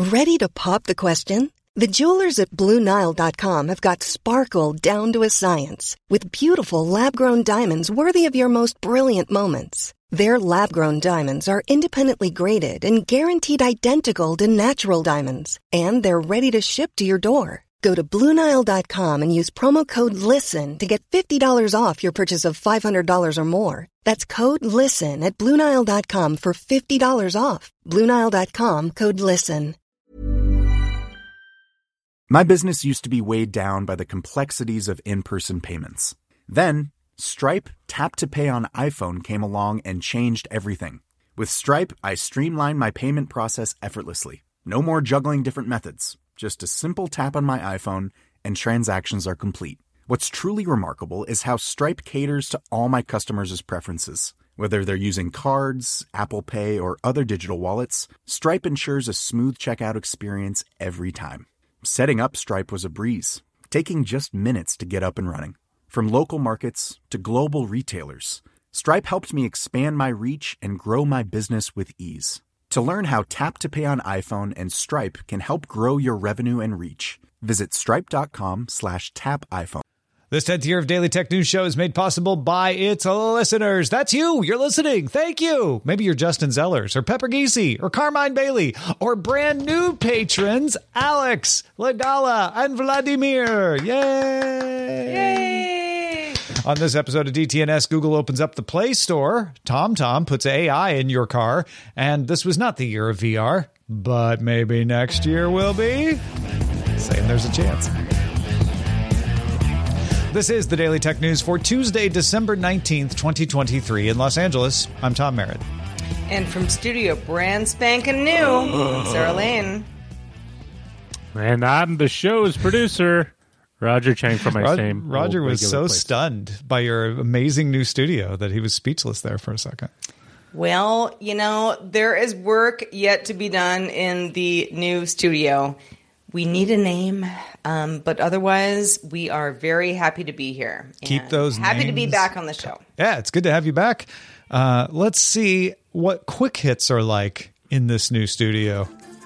Ready to pop the question? The jewelers at BlueNile.com have got sparkle down to a science with beautiful lab-grown diamonds worthy of your most brilliant moments. Their lab-grown diamonds are independently graded and guaranteed identical to natural diamonds, and they're ready to ship to your door. Go to BlueNile.com and use promo code LISTEN to get $50 off your purchase of $500 or more. That's code LISTEN at BlueNile.com for $50 off. BlueNile.com, code LISTEN. My business used to be weighed down by the complexities of in-person payments. Then, Stripe Tap to Pay on iPhone came along and changed everything. With Stripe, I streamlined my payment process effortlessly. No more juggling different methods. Just a simple tap on my iPhone and transactions are complete. What's truly remarkable is how Stripe caters to all my customers' preferences. Whether they're using cards, Apple Pay, or other digital wallets, Stripe ensures a smooth checkout experience every time. Setting up Stripe was a breeze, taking just minutes to get up and running. From local markets to global retailers, Stripe helped me expand my reach and grow my business with ease. To learn how Tap to Pay on iPhone and Stripe can help grow your revenue and reach, visit stripe.com/tapiphone. This 10th year of Daily Tech News Show is made possible by its listeners. That's you. You're listening. Thank you. Maybe you're Justin Zellers or Pepper Geesey or Carmine Bailey or brand new patrons, Alex, Legala, and Vladimir. Yay! Yay! On this episode of DTNS, Google opens up the Play Store. TomTom puts AI in your car. And this was not the year of VR, but maybe next year will be. Saying there's a chance. This is the Daily Tech News for Tuesday, December 19th, 2023 in Los Angeles. I'm Tom Merritt. And from studio brand spanking new, I'm Sarah Lane. And I'm the show's producer, Roger Chang from my same. Roger was so place. stunned by your amazing new studio that he was speechless there for a second. Well, you know, there is work yet to be done in the new studio. We need a name, but otherwise, we are very happy to be here. Keep those happy names. to be back on the show. Yeah, it's good to have you back. Let's see what quick hits are like in this new studio.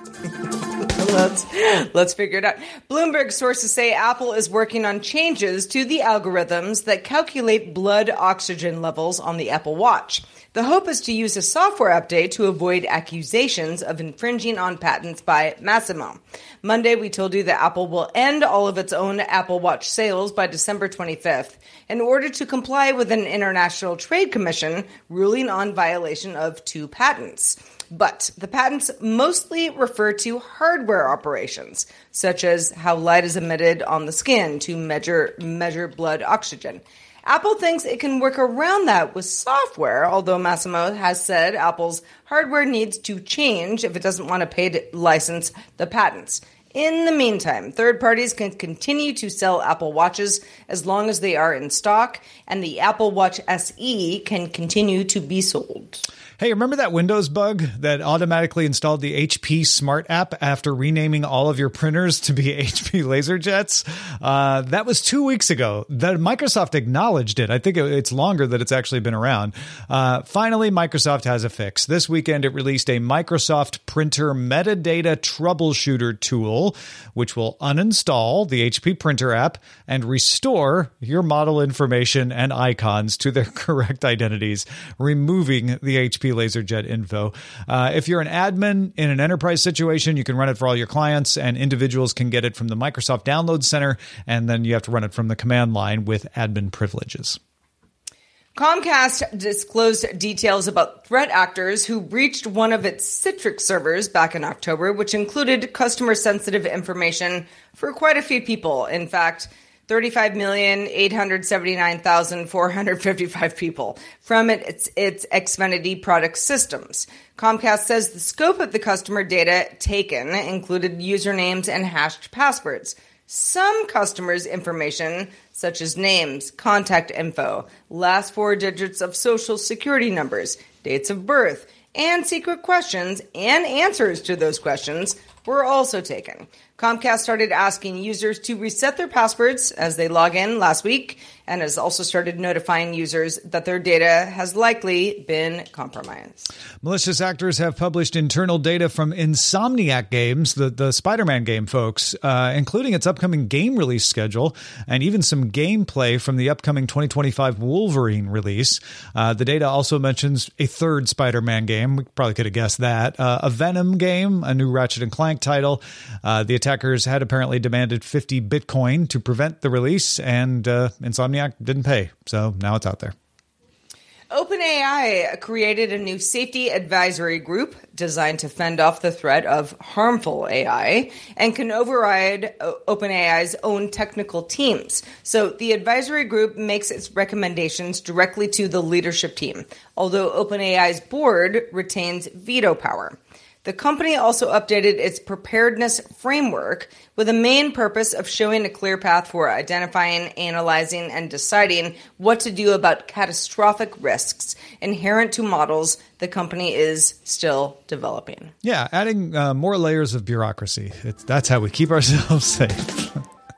Let's figure it out. Bloomberg sources say Apple is working on changes to the algorithms that calculate blood oxygen levels on the Apple Watch. The hope is to use a software update to avoid accusations of infringing on patents by Masimo. Monday, we told you that Apple will end all of its own Apple Watch sales by December 25th in order to comply with an International Trade Commission ruling on violation of 2 patents. But the patents mostly refer to hardware operations, such as how light is emitted on the skin to measure blood oxygen. Apple thinks it can work around that with software, although Masimo has said Apple's hardware needs to change if it doesn't want to pay to license the patents. In the meantime, third parties can continue to sell Apple Watches as long as they are in stock, and the Apple Watch SE can continue to be sold. Hey, remember that Windows bug that automatically installed the HP Smart app after renaming all of your printers to be HP LaserJets? That was 2 weeks ago. Microsoft acknowledged it. I think it's longer that it's actually been around. Finally, Microsoft has a fix. This weekend, it released a Microsoft Printer Metadata Troubleshooter tool, which will uninstall the HP Printer app and restore your model information and icons to their correct identities, removing the HP LaserJet info. If you're an admin in an enterprise situation, you can run it for all your clients, and individuals can get it from the Microsoft Download Center, and then you have to run it from the command line with admin privileges. Comcast disclosed details about threat actors who breached one of its Citrix servers back in October, which included customer-sensitive information for quite a few people. In fact, 35,879,455 people from its Xfinity product systems. Comcast says the scope of the customer data taken included usernames and hashed passwords. Some customers' information, such as names, contact info, last 4 digits of social security numbers, dates of birth, and secret questions and answers to those questions were also taken. Comcast started asking users to reset their passwords as they log in last week, and has also started notifying users that their data has likely been compromised. Malicious actors have published internal data from Insomniac Games, the Spider-Man game, folks, including its upcoming game release schedule and even some gameplay from the upcoming 2025 Wolverine release. The data also mentions a third Spider-Man game. We probably could have guessed that. A Venom game, a new Ratchet & Clank title. The attackers had apparently demanded 50 Bitcoin to prevent the release, and Insomniac didn't pay, so now it's out there. OpenAI created a new safety advisory group designed to fend off the threat of harmful AI and can override OpenAI's own technical teams. So the advisory group makes its recommendations directly to the leadership team, although OpenAI's board retains veto power. The company also updated its preparedness framework with a main purpose of showing a clear path for identifying, analyzing, and deciding what to do about catastrophic risks inherent to models the company is still developing. Yeah, adding more layers of bureaucracy. That's how we keep ourselves safe.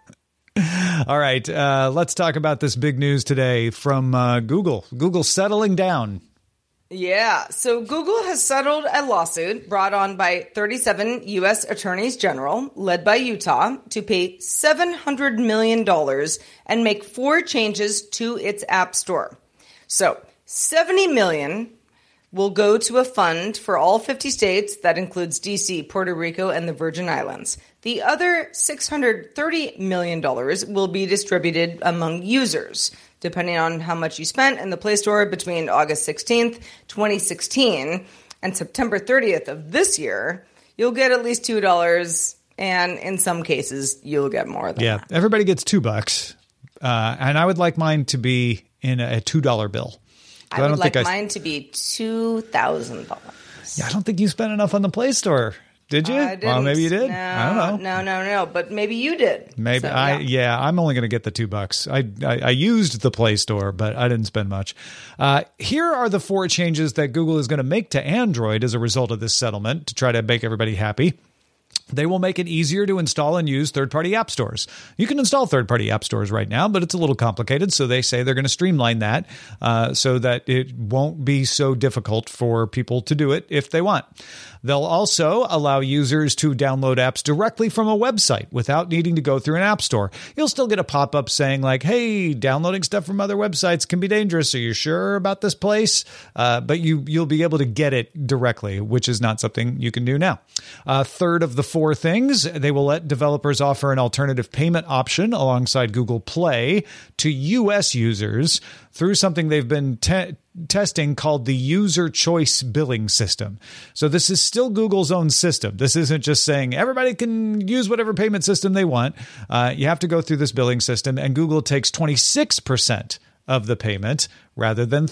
All right, let's talk about this big news today from Google. Google settling down. Yeah, so Google has settled a lawsuit brought on by 37 U.S. attorneys general, led by Utah, to pay $700 million and make 4 changes to its app store. So $70 million will go to a fund for all 50 states. That includes D.C., Puerto Rico, and the Virgin Islands. The other $630 million will be distributed among users, depending on how much you spent in the Play Store between August 16th, 2016, and September 30th of this year. You'll get at least $2, and in some cases, you'll get more than that. Yeah, everybody gets $2, and I would like mine to be in a $2 bill. I would like mine to be $2,000. Yeah, I don't think you spent enough on the Play Store. Did you? I didn't. Well, maybe you did. No, I don't know. No. But maybe you did. Maybe so, I'm only going to get the $2. I used the Play Store, but I didn't spend much. Here are the 4 changes that Google is going to make to Android as a result of this settlement to try to make everybody happy. They will make it easier to install and use third-party app stores. You can install third-party app stores right now, but it's a little complicated, so they say they're going to streamline that so that it won't be so difficult for people to do it if they want. They'll also allow users to download apps directly from a website without needing to go through an app store. You'll still get a pop-up saying like, hey, downloading stuff from other websites can be dangerous. Are you sure about this place? But you'll be able to get it directly, which is not something you can do now. Third of the 4 things, they will let developers offer an alternative payment option alongside Google Play to U.S. users through something they've been testing called the User Choice Billing System. So this is still Google's own system. This isn't just saying everybody can use whatever payment system they want. You have to go through this billing system, and Google takes 26% of the payment rather than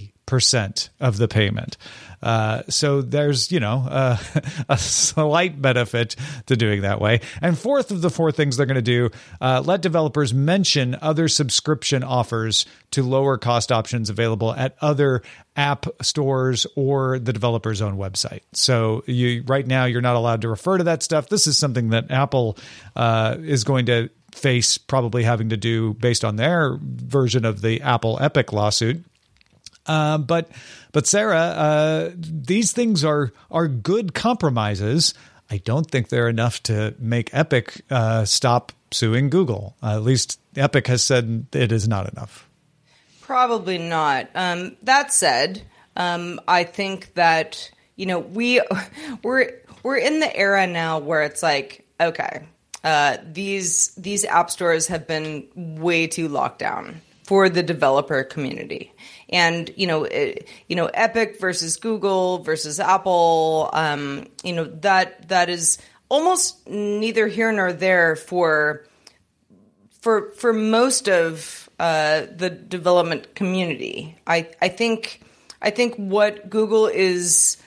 30% of the payment. So there's, a slight benefit to doing that way. And fourth of the 4 things they're going to do, let developers mention other subscription offers to lower cost options available at other app stores or the developer's own website. So right now you're not allowed to refer to that stuff. This is something that Apple is going to face probably having to do based on their version of the Apple Epic lawsuit. But Sarah, these things are good compromises. I don't think they're enough to make Epic stop suing Google. At least Epic has said it is not enough. Probably not. That said, I think that we're in the era now where it's like, okay, these app stores have been way too locked down for the developer community. And, Epic versus Google versus Apple, that is almost neither here nor there for most of the development community. I think what Google is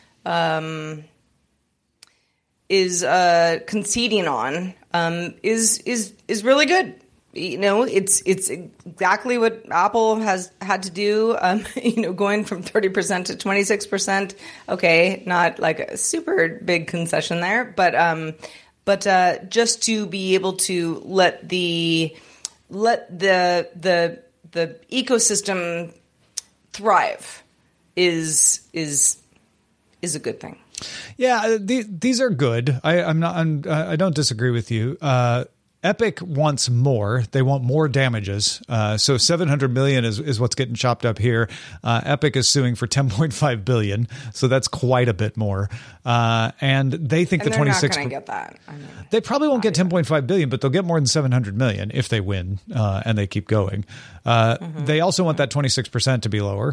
conceding on is really good. it's exactly what Apple has had to do. Going from 30% to 26%. Okay, not like a super big concession there, but just to be able to let the ecosystem thrive is a good thing. Yeah, these are good. I don't disagree with you. Epic wants more. They want more damages. So 700 million is what's getting chopped up here. Epic is suing for 10.5 billion. So that's quite a bit more. And they think the 26. They're not going to get that. They probably won't get 10.5 billion, but they'll get more than 700 million if they win and they keep going. They also want that 26% to be lower.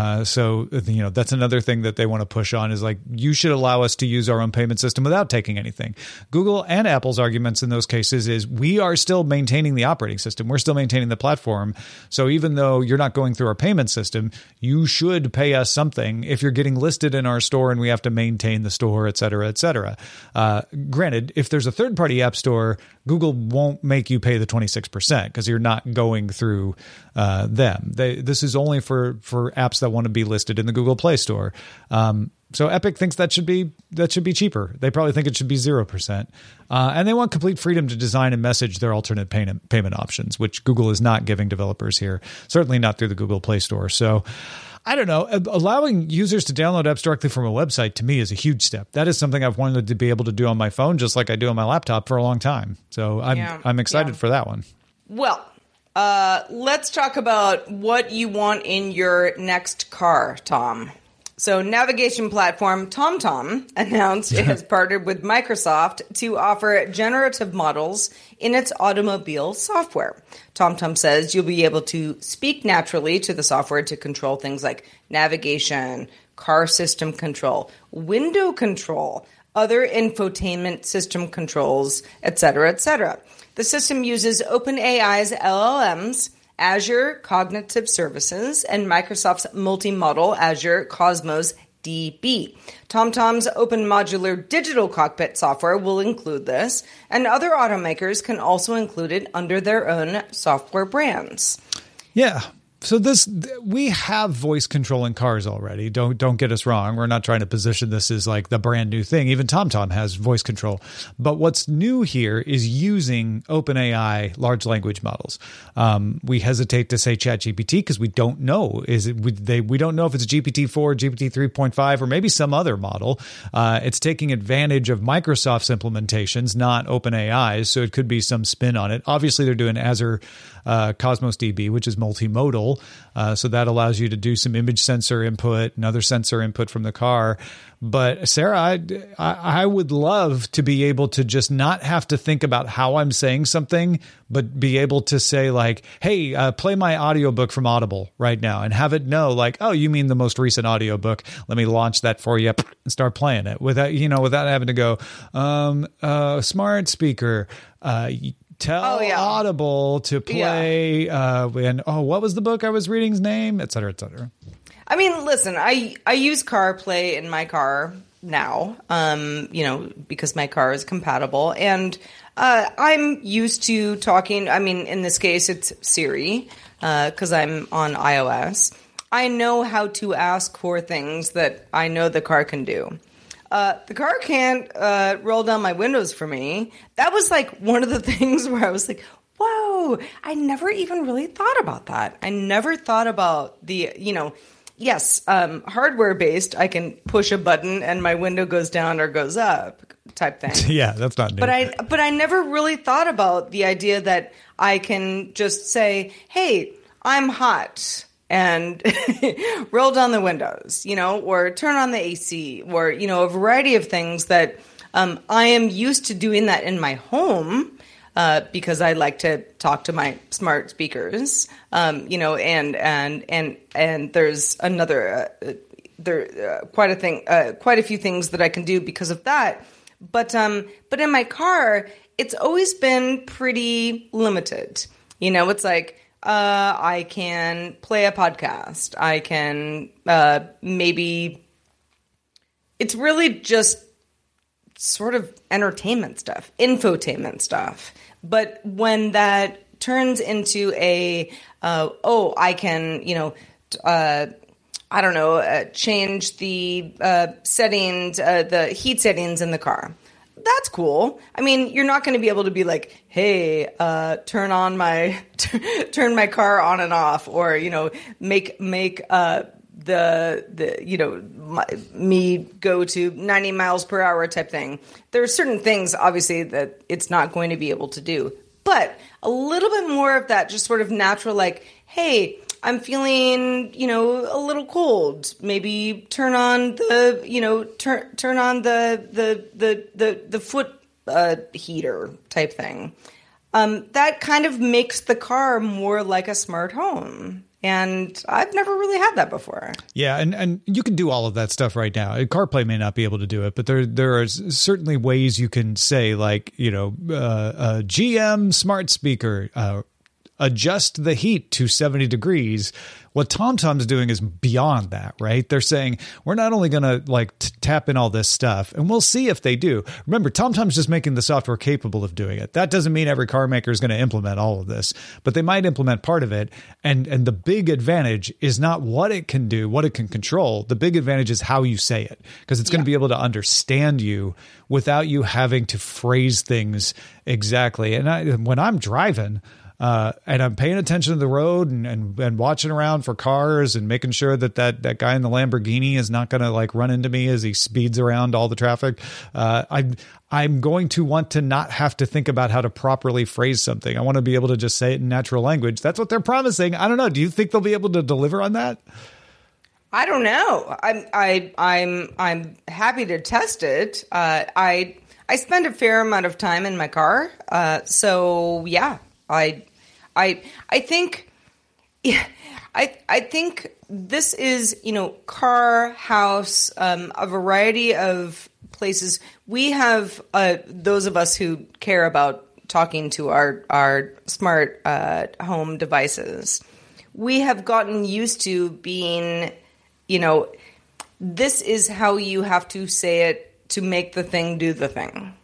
So that's another thing that they want to push on is like, you should allow us to use our own payment system without taking anything. Google and Apple's arguments in those cases is we are still maintaining the operating system. We're still maintaining the platform. So even though you're not going through our payment system, you should pay us something if you're getting listed in our store and we have to maintain the store, et cetera, et cetera. Granted, if there's a third-party app store, Google won't make you pay the 26% because you're not going through them. This is only for apps that want to be listed in the Google Play Store. So Epic thinks that should be cheaper. They probably think it should be 0%. And they want complete freedom to design and message their alternate payment options, which Google is not giving developers here, certainly not through the Google Play Store. So I don't know. Allowing users to download apps directly from a website to me is a huge step. That is something I've wanted to be able to do on my phone, just like I do on my laptop for a long time. So I'm excited for that one. Well, let's talk about what you want in your next car, Tom. So navigation platform TomTom announced it has partnered with Microsoft to offer generative models in its automobile software. TomTom says you'll be able to speak naturally to the software to control things like navigation, car system control, window control, other infotainment system controls, etc., etc. The system uses OpenAI's LLMs, Azure Cognitive Services, and Microsoft's multi-modal Azure Cosmos DB. TomTom's open modular digital cockpit software will include this, and other automakers can also include it under their own software brands. Yeah. So we have voice control in cars already. Don't get us wrong. We're not trying to position this as like the brand new thing. Even TomTom has voice control. But what's new here is using OpenAI large language models. We hesitate to say ChatGPT because we don't know. We don't know if it's GPT-4, GPT 3.5, or maybe some other model. It's taking advantage of Microsoft's implementations, not OpenAI's. So it could be some spin on it. Obviously, they're doing Azure Cosmos DB, which is multimodal. So that allows you to do some image sensor input and other sensor input from the car. But Sarah, I would love to be able to just not have to think about how I'm saying something, but be able to say like, hey, play my audiobook from Audible right now, and have it know like, oh, you mean the most recent audiobook. Let me launch that for you and start playing it without having to go, smart speaker, tell Audible to play, what was the book I was reading's name, et cetera, et cetera. I mean, listen, I use CarPlay in my car now, because my car is compatible, and I'm used to talking. I mean, in this case, it's Siri, because I'm on iOS. I know how to ask for things that I know the car can do. The car can't roll down my windows for me. That was like one of the things where I was like, whoa, I never even really thought about that. I never thought about the, hardware based, I can push a button and my window goes down or goes up type thing. Yeah, that's not new. But I never really thought about the idea that I can just say, hey, I'm hot. And roll down the windows, or turn on the AC, or, a variety of things that I am used to doing that in my home because I like to talk to my smart speakers, and there's another, quite a few things that I can do because of that. But in my car, it's always been pretty limited. It's like, I can play a podcast. I can maybe it's really just sort of entertainment stuff, infotainment stuff. But when that turns into a, I can, I don't know, change the settings, the heat settings in the car. That's cool. I mean, you're not going to be able to be like, hey, turn my car on and off, or, make me go to 90 miles per hour type thing. There are certain things, obviously, that it's not going to be able to do. But a little bit more of that just sort of natural, like, hey, I'm feeling, a little cold. Maybe turn on the, turn on the foot heater type thing. That kind of makes the car more like a smart home. And I've never really had that before. Yeah, and you can do all of that stuff right now. CarPlay may not be able to do it, but there are certainly ways you can say, like, GM smart speaker, adjust the heat to 70 degrees. What TomTom's doing is beyond that, right? They're saying, we're not only going to tap in all this stuff, and we'll see if they do. Remember, TomTom's just making the software capable of doing it. That doesn't mean every car maker is going to implement all of this, but they might implement part of it. And the big advantage is not what it can do, what it can control. The big advantage is how you say it, because it's going to be able to understand you without you having to phrase things exactly. And when I'm driving, and I'm paying attention to the road and watching around for cars and making sure that guy in the Lamborghini is not going to run into me as he speeds around all the traffic. I'm going to want to not have to think about how to properly phrase something. I want to be able to just say it in natural language. That's what they're promising. I don't know. Do you think they'll be able to deliver on that? I don't know. I'm happy to test it. I spend a fair amount of time in my car. So yeah, I think this is, car, house, a variety of places. We have those of us who care about talking to our smart home devices. We have gotten used to being, this is how you have to say it to make the thing do the thing.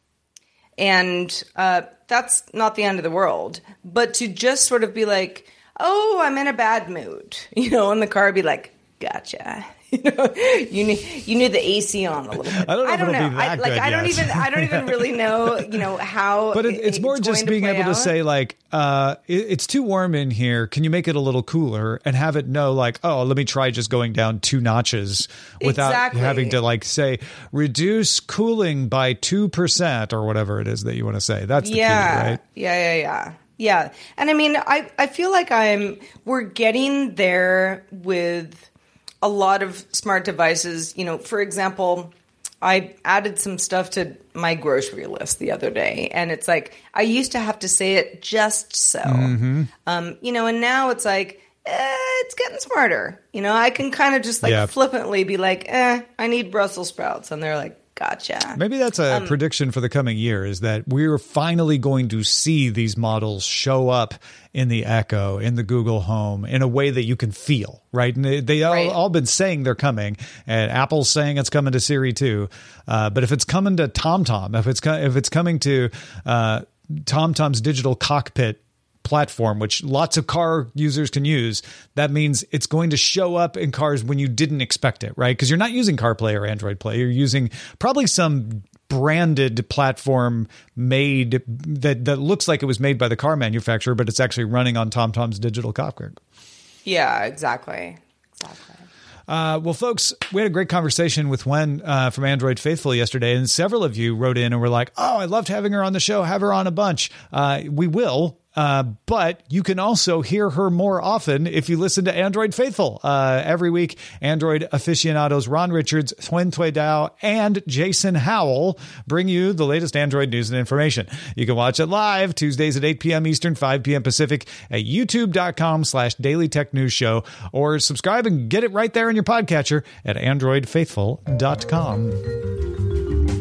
And that's not the end of the world. But to just sort of be like, oh, I'm in a bad mood, in the car, be like, gotcha. You need the AC on a little bit. I don't know. I don't even really know, how. But it's more just being able to say, it's too warm in here. Can you make it a little cooler, and have it know, let me try just going down 2 notches without having to say reduce cooling by 2% or whatever it is that you want to say. That's the key, right? Yeah. And I mean, I feel like we're getting there with a lot of smart devices. For example, I added some stuff to my grocery list the other day, and it's like, I used to have to say it just so, and now it's like, it's getting smarter. I can kind of just flippantly be like, I need Brussels sprouts. And they're like, gotcha. Maybe that's a prediction for the coming year, is that we're finally going to see these models show up in the Echo, in the Google Home, in a way that you can feel, right? And they all been saying they're coming, and Apple's saying it's coming to Siri too. But if it's coming to TomTom, if it's coming to TomTom's digital cockpit platform, which lots of car users can use, that means it's going to show up in cars when you didn't expect it, right? Because you're not using CarPlay or Android Play. You're using probably some branded platform made that looks like it was made by the car manufacturer, but it's actually running on TomTom's digital cockpit. Yeah, exactly. Well, folks, we had a great conversation with Wen from Android Faithful yesterday, and several of you wrote in and were like, oh, I loved having her on the show. Have her on a bunch. We will. But you can also hear her more often if you listen to Android Faithful. Every week, Android aficionados Ron Richards, Huyen Tui Dao, and Jason Howell bring you the latest Android news and information. You can watch it live Tuesdays at 8 p.m. Eastern, 5 p.m. Pacific at youtube.com/Daily Tech News Show, or subscribe and get it right there in your podcatcher at androidfaithful.com.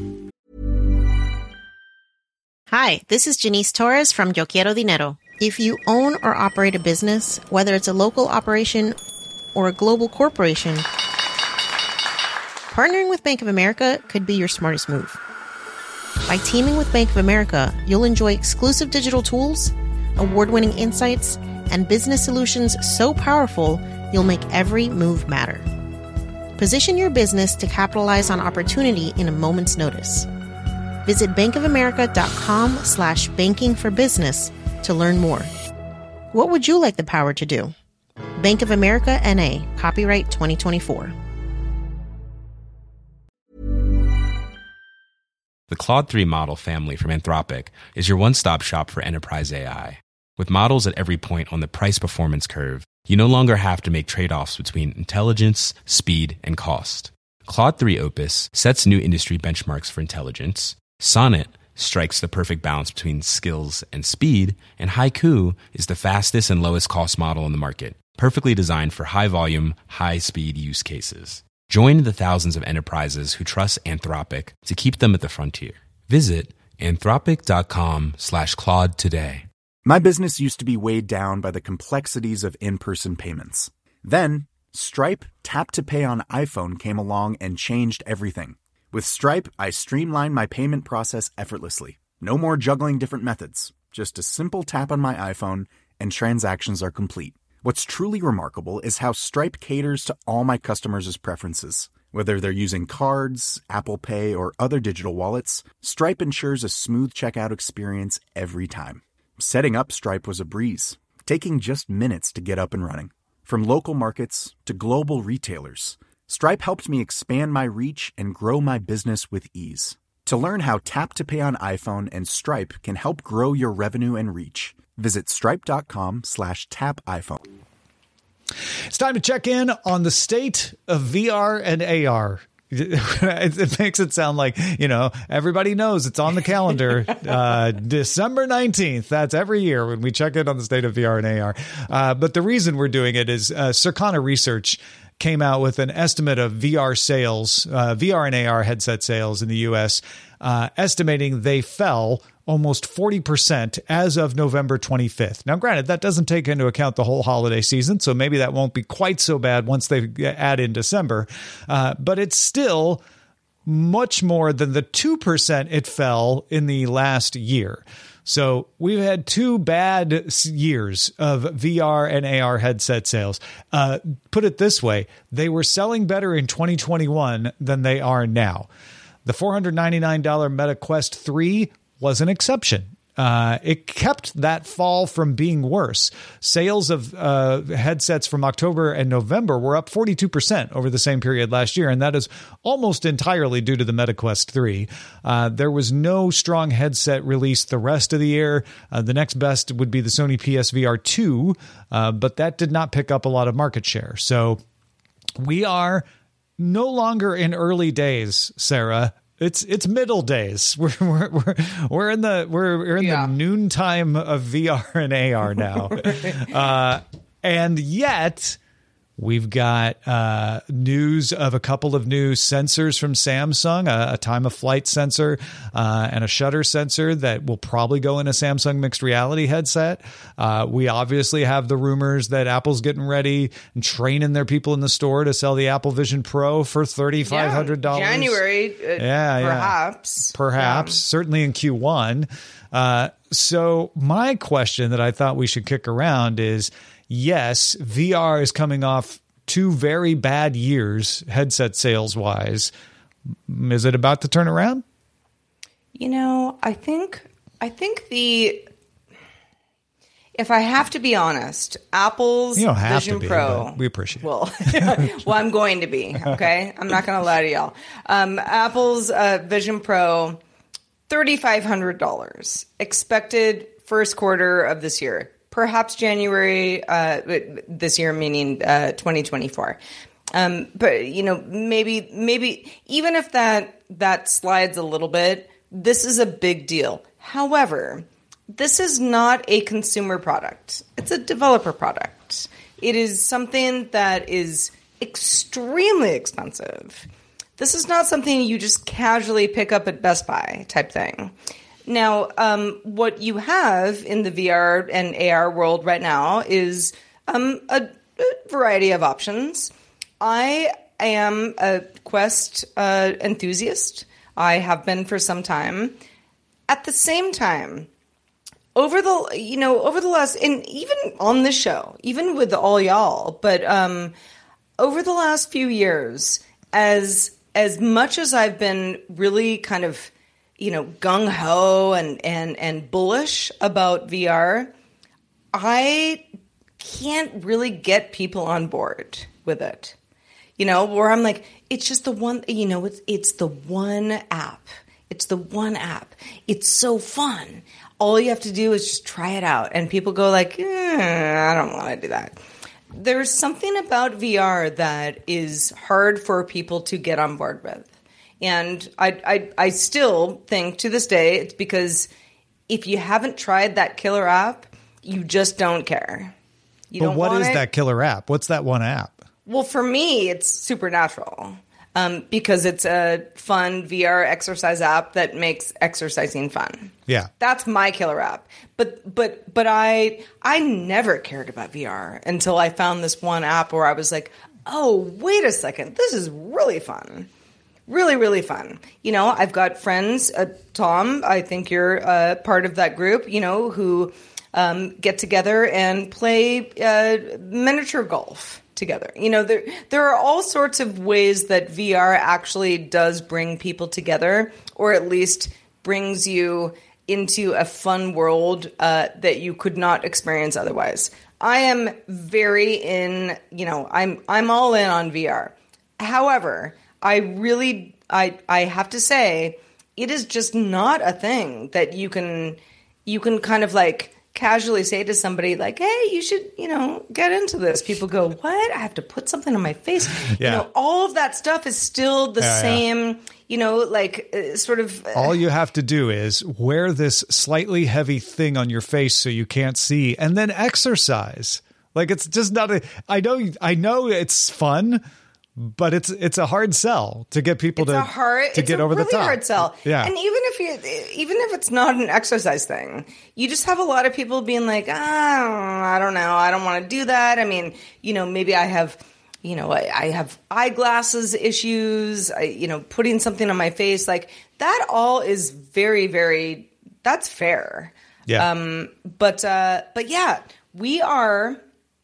Hi, this is Janice Torres from Yo Quiero Dinero. If you own or operate a business, whether it's a local operation or a global corporation, partnering with Bank of America could be your smartest move. By teaming with Bank of America, you'll enjoy exclusive digital tools, award-winning insights, and business solutions so powerful you'll make every move matter. Position your business to capitalize on opportunity in a moment's notice. Visit bankofamerica.com/banking for business to learn more. What would you like the power to do? Bank of America N.A., copyright 2024. The Claude 3 model family from Anthropic is your one-stop shop for enterprise AI. With models at every point on the price-performance curve, you no longer have to make trade-offs between intelligence, speed, and cost. Claude 3 Opus sets new industry benchmarks for intelligence, Sonnet strikes the perfect balance between skills and speed, and Haiku is the fastest and lowest cost model on the market, perfectly designed for high-volume, high-speed use cases. Join the thousands of enterprises who trust Anthropic to keep them at the frontier. Visit anthropic.com/Claude today. My business used to be weighed down by the complexities of in-person payments. Then, Stripe Tap to Pay on iPhone came along and changed everything. With Stripe, I streamlined my payment process effortlessly. No more juggling different methods. Just a simple tap on my iPhone and transactions are complete. What's truly remarkable is how Stripe caters to all my customers' preferences. Whether they're using cards, Apple Pay, or other digital wallets, Stripe ensures a smooth checkout experience every time. Setting up Stripe was a breeze, taking just minutes to get up and running. From local markets to global retailers, Stripe helped me expand my reach and grow my business with ease. To learn how Tap to Pay on iPhone and Stripe can help grow your revenue and reach, visit stripe.com/tapiphone. It's time to check in on the state of VR and AR. It makes it sound like, everybody knows it's on the calendar. December 19th. That's every year when we check in on the state of VR and AR. But the reason we're doing it is Circana Research came out with an estimate of VR sales, VR and AR headset sales in the U.S., estimating they fell almost 40% as of November 25th. Now, granted, that doesn't take into account the whole holiday season, so maybe that won't be quite so bad once they add in December. But it's still much more than the 2% it fell in the last year. So we've had 2 bad years of VR and AR headset sales. Put it this way, they were selling better in 2021 than they are now. The $499 Meta Quest 3 was an exception. It kept that fall from being worse. Sales of headsets from October and November were up 42% over the same period last year, and that is almost entirely due to the Meta Quest 3. There was no strong headset released the rest of the year. The next best would be the Sony PSVR 2, but that did not pick up a lot of market share. So we are no longer in early days, Sarah. It's middle days. We're in the noontime of VR and AR now, and yet we've got news of a couple of new sensors from Samsung, a time of flight sensor and a shutter sensor that will probably go in a Samsung mixed reality headset. We obviously have the rumors that Apple's getting ready and training their people in the store to sell the Apple Vision Pro for $3,500. January, perhaps, certainly in Q1. So my question that I thought we should kick around is, yes, VR is coming off 2 very bad years, headset sales wise. Is it about to turn around? I think if I have to be honest, Apple's Vision Pro. We appreciate it. Well, I'm going to be, okay? I'm not going to lie to y'all. Apple's Vision Pro, $3,500. Expected first quarter of this year. Perhaps January this year, meaning 2024. But maybe even if that slides a little bit, this is a big deal. However, this is not a consumer product. It's a developer product. It is something that is extremely expensive. This is not something you just casually pick up at Best Buy type thing. Now, what you have in the VR and AR world right now is a variety of options. I am a Quest enthusiast. I have been for some time. At the same time, over the last, and even on this show, even with all y'all, but over the last few years, as much as I've been really kind of, gung ho and bullish about VR, I can't really get people on board with it. Where I'm like, it's just the one, it's the one app. It's the one app. It's so fun. All you have to do is just try it out. And people go like, I don't want to do that. There's something about VR that is hard for people to get on board with. And I still think to this day, it's because if you haven't tried that killer app, you just don't care. But what is that killer app? What's that one app? Well, for me, it's Supernatural. Because it's a fun VR exercise app that makes exercising fun. Yeah. That's my killer app. But I never cared about VR until I found this one app where I was like, oh, wait a second. This is really fun. Really, really fun. I've got friends, Tom, I think you're part of that group, who get together and play miniature golf together. There are all sorts of ways that VR actually does bring people together, or at least brings you into a fun world that you could not experience otherwise. I am very in, I'm all in on VR. However, I have to say, it is just not a thing that you can kind of like casually say to somebody like, hey, you should, get into this. People go, what? I have to put something on my face. Yeah. All of that stuff is still the same, sort of. All you have to do is wear this slightly heavy thing on your face so you can't see, and then exercise. Like, it's just not I know it's fun, but it's a hard sell to get people to get over the top. It's a really hard sell. Yeah. And even if it's not an exercise thing, you just have a lot of people being like, I don't know, I don't want to do that. I mean, maybe I have, I have eyeglasses issues, putting something on my face, like that all is very, very, that's fair. Yeah. But yeah, we're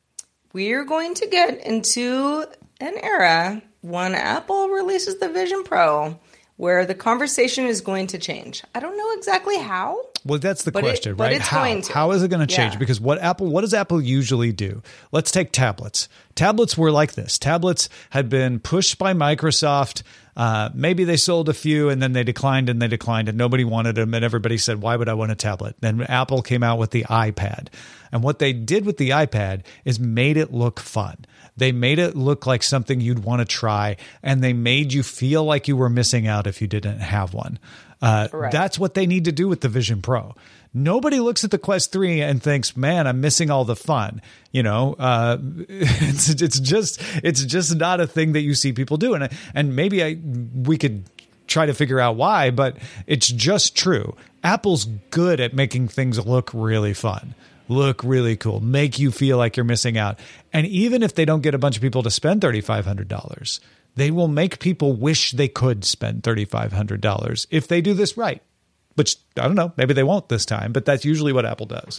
going to get into an era when Apple releases the Vision Pro where the conversation is going to change. I don't know exactly how. Well, that's the question, right? It's going to. How is it going to change? Yeah. Because what does Apple usually do? Let's take tablets. Tablets were like this. Tablets had been pushed by Microsoft. Maybe they sold a few and then they declined and nobody wanted them. And everybody said, why would I want a tablet? Then Apple came out with the iPad. And what they did with the iPad is made it look fun. They made it look like something you'd want to try, and they made you feel like you were missing out if you didn't have one. That's what they need to do with the Vision Pro. Nobody looks at the Quest 3 and thinks, man, I'm missing all the fun. It's just not a thing that you see people do. And maybe we could try to figure out why, but it's just true. Apple's good at making things look really fun, look really cool, make you feel like you're missing out. And even if they don't get a bunch of people to spend $3,500, they will make people wish they could spend $3,500 if they do this right. Which, I don't know, maybe they won't this time, but that's usually what Apple does.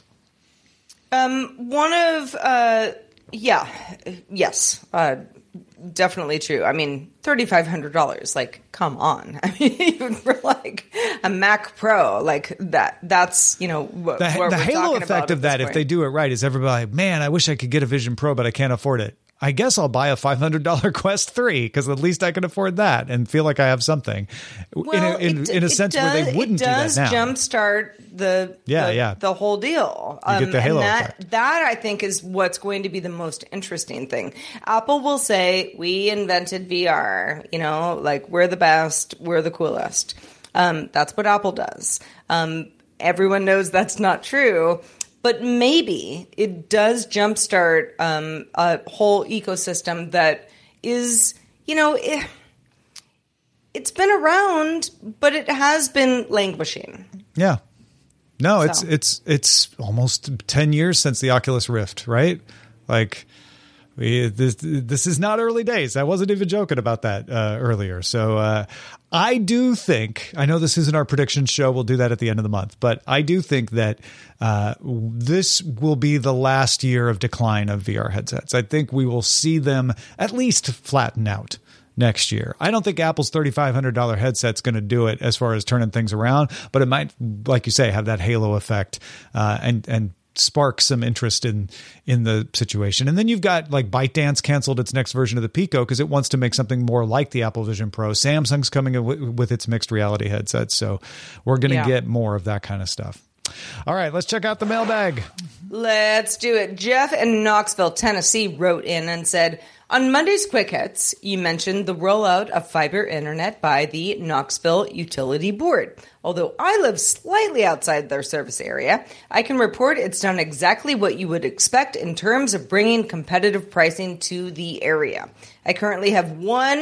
Yes, definitely true. I mean, $3,500, like, come on. I mean, even for like a Mac Pro, like that's, what the we're halo talking effect about of that, if they do it right, is everybody like, man, I wish I could get a Vision Pro, but I can't afford it. I guess I'll buy a $500 Quest 3 because at least I can afford that and feel like I have something. Well, in a sense where they wouldn't do that now. It does jumpstart the whole deal. You get the halo effect. That I think is what's going to be the most interesting thing. Apple will say, we invented VR, like we're the best, we're the coolest. That's what Apple does. Everyone knows that's not true. But maybe it does jumpstart a whole ecosystem that is, it's been around, but it has been languishing. Yeah. No, it's almost 10 years since the Oculus Rift, right? Like, this is not early days. I wasn't even joking about that earlier. So I do think, I know this isn't our prediction show, we'll do that at the end of the month, but I do think that this will be the last year of decline of VR headsets. I think we will see them at least flatten out next year. I don't think Apple's $3,500 headset's going to do it as far as turning things around, but it might, like you say, have that halo effect and spark some interest in the situation. And then you've got like ByteDance canceled its next version of the Pico because it wants to make something more like the Apple Vision Pro. Samsung's coming in with its mixed reality headsets. So we're going to get more of that kind of stuff. All right, let's check out the mailbag. Let's do it. Jeff in Knoxville, Tennessee wrote in and said, on Monday's Quick Hits, you mentioned the rollout of fiber internet by the Knoxville Utility Board. Although I live slightly outside their service area, I can report it's done exactly what you would expect in terms of bringing competitive pricing to the area. I currently have 1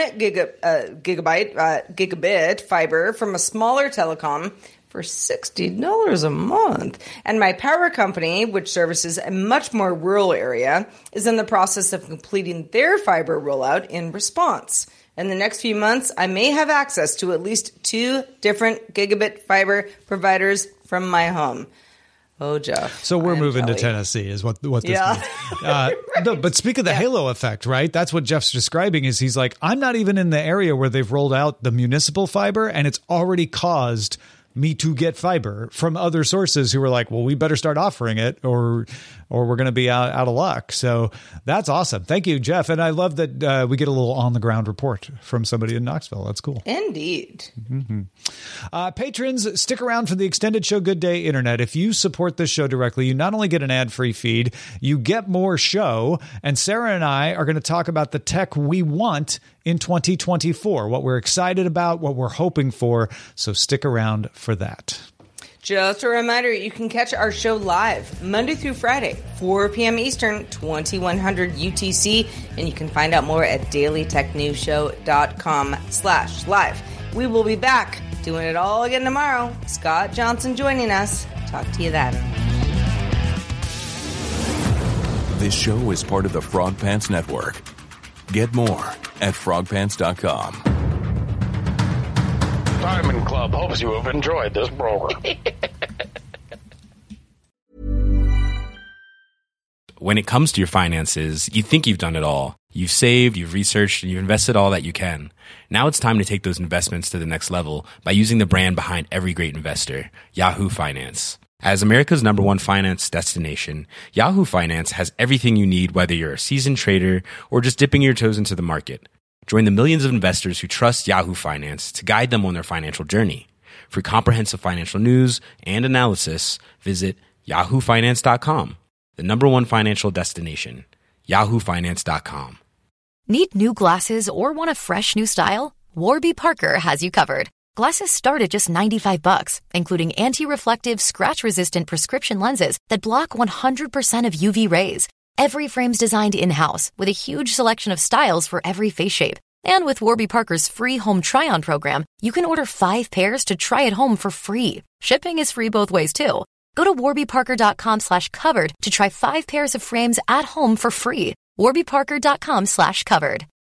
gigabit fiber from a smaller telecom for $60 a month. And my power company, which services a much more rural area, is in the process of completing their fiber rollout in response. In the next few months, I may have access to at least 2 different gigabit fiber providers from my home. Oh, Jeff. So we're moving to Tennessee is what this means. No, but speak of the halo effect, right? That's what Jeff's describing is he's like, I'm not even in the area where they've rolled out the municipal fiber, and it's already caused me to get fiber from other sources who were like, well, we better start offering it or we're going to be out of luck. So that's awesome. Thank you, Jeff. And I love that we get a little on the ground report from somebody in Knoxville. That's cool. Indeed. Mm-hmm. Patrons, stick around for the Extended Show Good Day Internet. If you support this show directly, you not only get an ad-free feed, you get more show. And Sarah and I are going to talk about the tech we want in 2024, what we're excited about, what we're hoping for. So stick around for that. Just a reminder, you can catch our show live Monday through Friday, 4 p.m. Eastern, 2100 UTC, and you can find out more at dailytechnewsshow.com/live. We will be back doing it all again tomorrow. Scott Johnson joining us. Talk to you then. This show is part of the Frog Pants Network. Get more at frogpants.com. Diamond Club hopes you have enjoyed this program. When it comes to your finances, you think you've done it all. You've saved, you've researched, and you've invested all that you can. Now it's time to take those investments to the next level by using the brand behind every great investor, Yahoo Finance. As America's #1 finance destination, Yahoo Finance has everything you need, whether you're a seasoned trader or just dipping your toes into the market. Join the millions of investors who trust Yahoo Finance to guide them on their financial journey. For comprehensive financial news and analysis, visit yahoofinance.com, the #1 financial destination, yahoofinance.com. Need new glasses or want a fresh new style? Warby Parker has you covered. Glasses start at just $95, including anti-reflective, scratch-resistant prescription lenses that block 100% of UV rays. Every frame's designed in-house with a huge selection of styles for every face shape. And with Warby Parker's free home try-on program, you can order 5 pairs to try at home for free. Shipping is free both ways, too. Go to warbyparker.com/covered to try 5 pairs of frames at home for free. warbyparker.com/covered.